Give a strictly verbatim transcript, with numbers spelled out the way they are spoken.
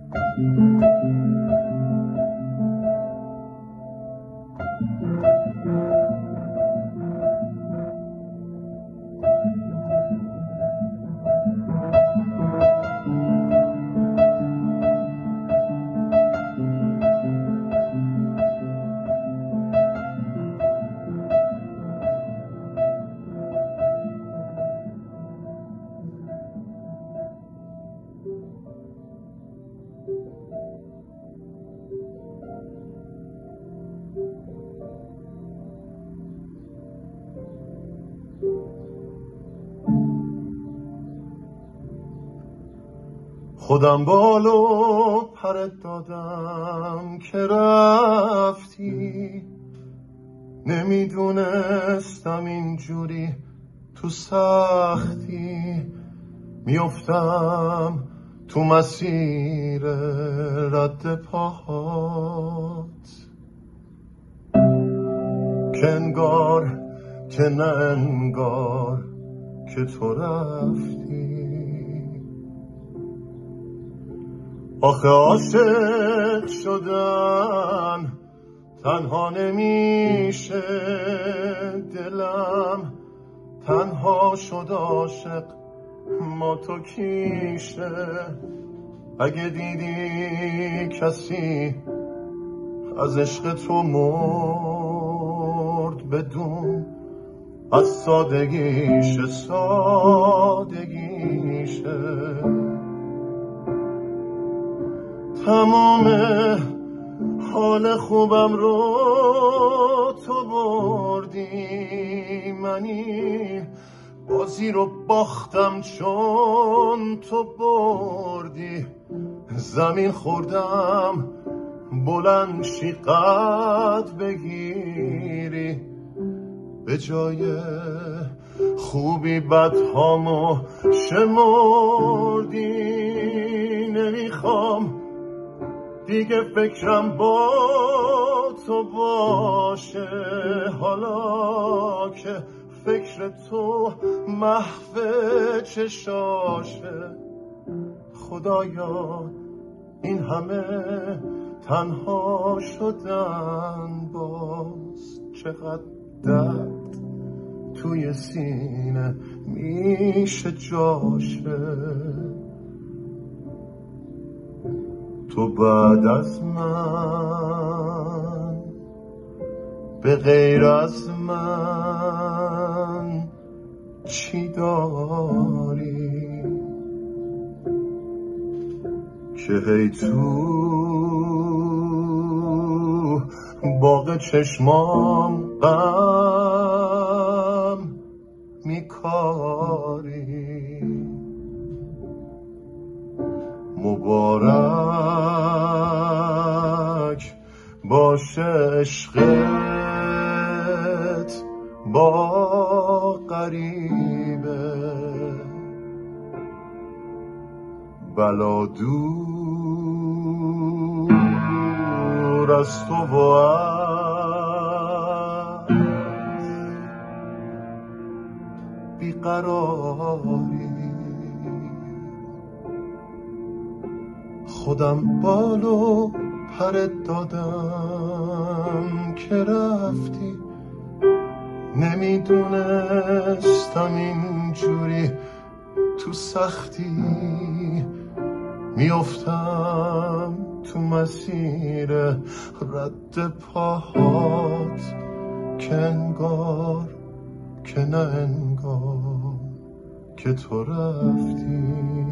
خودم بالو پرت دادم که رفتی، نمیدونستم اینجوری تو سختی میافتم تو مسیر رد پاهات، که انگار که نه انگار که تو رفتی. آخه عاشق شدن تنها نمیشه، دلم تنها شد عاشق ما تو کیشه. اگه دیدی کسی از عشق تو مرد، بدون از سادگیشه سادگیشه. تمام حال خوبم رو تو بردی، منی بازی رو باختم چون تو بردی. زمین خوردم بلند شی قد بگیری، به جای خوبی بدهامو شمردی. نمیخوام دیگه فکرم با تو باشه، حالا که فکر تو محو چشاشه. خدایا این همه تنها شدن، باز چقدر درد توی سینه میشه جاشه. تو بعد از من به غیر از من چی داری که هی تو باغ چشمام غم میکاری. مبارک باشه عشقت با غریبه، بلا دور از تو و از بیقراری. خودم بالو پرت دادم که رفتی، نمیدونستم اینجوری تو سختی میافتم تو مسیر رد پاهات، که انگار که نه انگار که تو رفتی.